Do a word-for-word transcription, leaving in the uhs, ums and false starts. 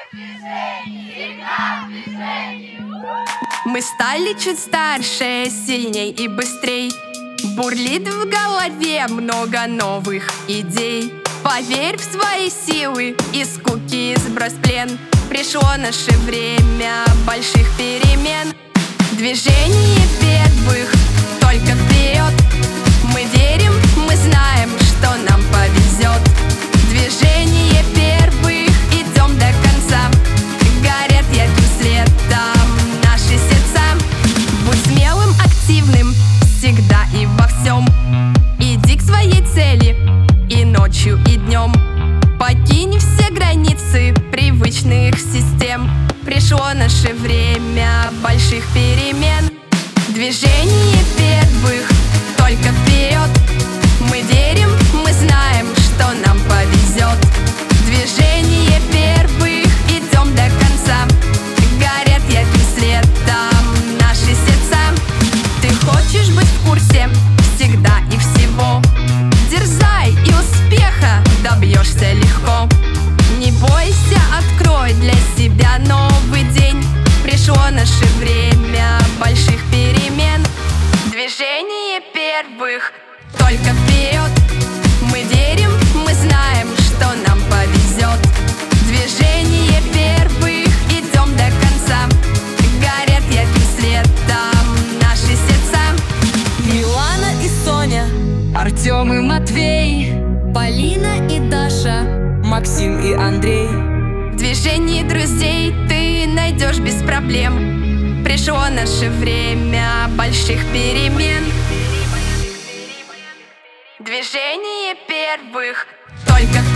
Мы стали чуть старше, сильней и быстрей. Бурлит в голове много новых идей. Поверь в свои силы, из скуки сбрось плен. Пришло наше время больших перемен. Движение первых, только вперед. Мы верим, мы знаем, что нам повезет. Движение первых, идем до конца. Горят ярким светом наши сердца. Будь смелым, активным, всегда и во всем. Иди к своей цели и ночью, и днем. Покинь все границы привычных систем. Пришло наше время больших перемен. Движение первых, только вперед. Мы верим, мы знаем, что нам повезет. Движение первых, идем до конца. Горят ярким светом наши сердца. Ты хочешь быть в курсе всегда и всего. Дерзай, и успеха добьешься легко. Не бойся, открой для себя новый день. Пришло наше время больших перемен. Движение первых, только вперед. Мы верим, мы знаем, что нам повезет. Движение первых, идем до конца. Горят ярким светом наши сердца. Милана и Соня, Артем и Матвей, Полина и Даша, Максим и Андрей. в движении друзей ты найдешь без проблем. Пришло наше время больших перемен. Движение первых, только